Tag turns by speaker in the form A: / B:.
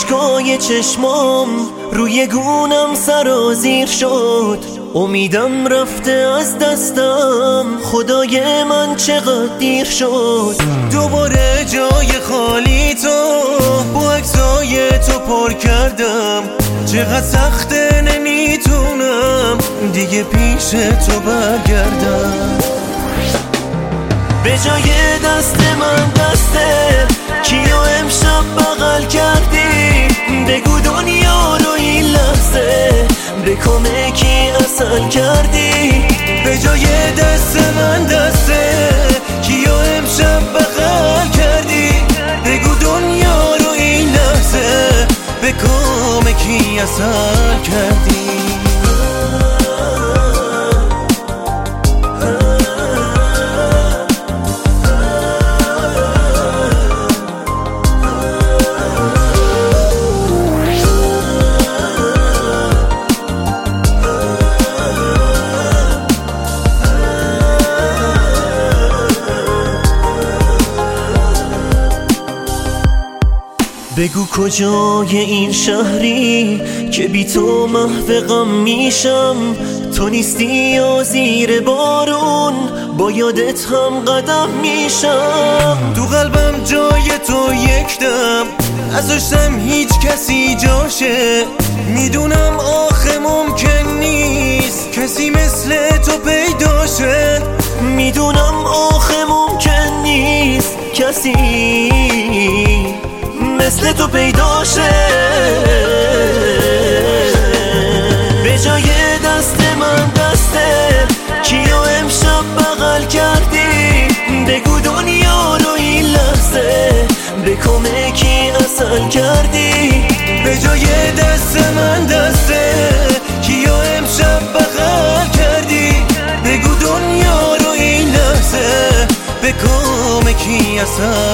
A: اشکای چشمام روی گونم سرازیر شد، امیدم رفته از دستم، خدای من چقدر دیر شد. دوباره جای خالی تو با عکسای تو پر کردم، چقدر سخته نمیتونم دیگه پیش تو برگردم. به جای دست من دسته کیو امشب بغل کردی، بگو دنیا رو این لحظه به کمکی اصل کردی. به جای دست من دسته کیو امشب بغل کردی، بگو دنیا رو این لحظه به کمکی اصل کردی. بگو کجای این شهری که بی تو محو غم میشم، تو نیستی و زیر بارون با یادت هم قدم میشم. تو قلبم جای تو یک دم نذاشتم هیچ کسی جاشه، میدونم آخه ممکن نیست کسی مثل تو پیداشه، میدونم آخه ممکن نیست کسی مثل تو پیدا شه. به جای دست من دسته کیو امشب بغل کردی، بگو دنیا رو این لحظه به کمکی اصل کردی. به جای دست من دسته کیو امشب بغل کردی، بگو دنیا رو این لحظه به کمکی اصل